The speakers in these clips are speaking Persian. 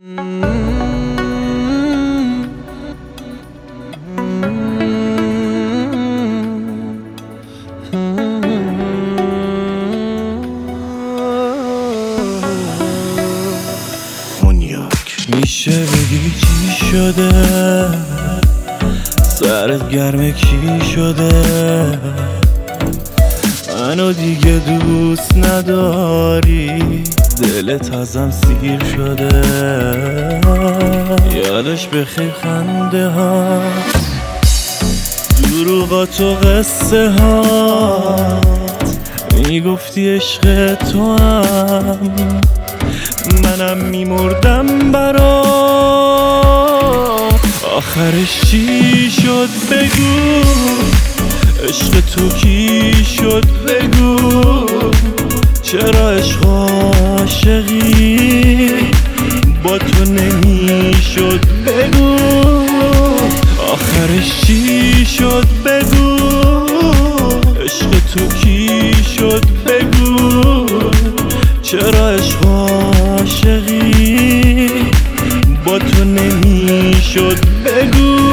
میشه بگی چی شده؟ سرت گرمه کی شده؟ منو دیگه دوست نداری، دلت ازم سیر شده. یادش بخیر خنده هات، دروغات و قصه هات، میگفتی عشق تو هم، منم میمردم برات. آخرش چی شد بگو؟ عشق تو کی شد بگو؟ چرا عشق عاشقی با تو نمیشد بگو؟ آخرش چی شد بگو؟ عشق تو کی شد بگو؟ چرا عشق عاشقی با تو نمیشد بگو؟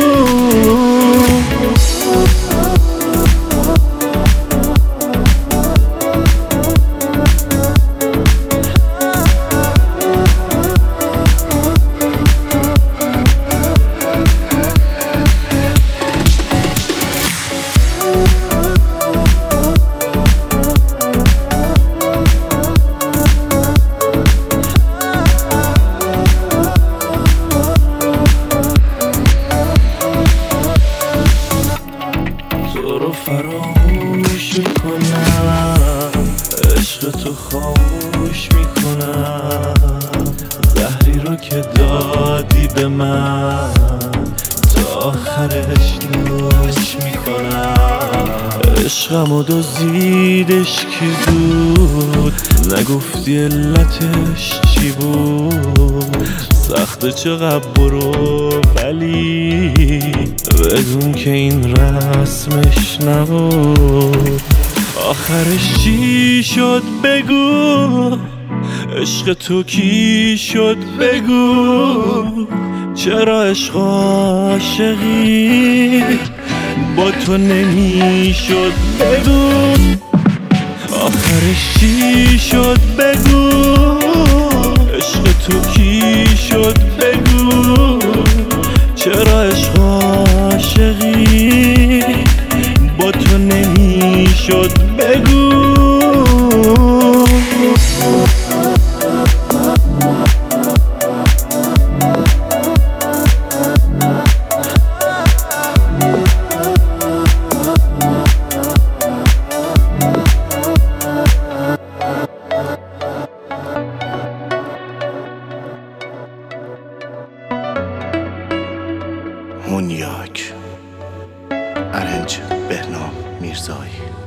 فراموش میکنم، عشق تو خاموش میکنم، زهری رو که دادی به من تا آخرش نوش میکنم. عشقمو دزدیدش کی بود؟ نگفتی علتش چی بود؟ سخته چقدر برو ولی بدون که این رسمش نبود. آخرش چی شد بگو؟ عشق تو کی شد بگو؟ چرا عشق عاشقی با تو نمیشد بگو؟ آخرش چی شد بگو؟ عشق تو کی شد بگو؟ چرا عشق عاشقی با تو نمیشد بگو؟ هونیاک، ارنج بهنام میرزایی.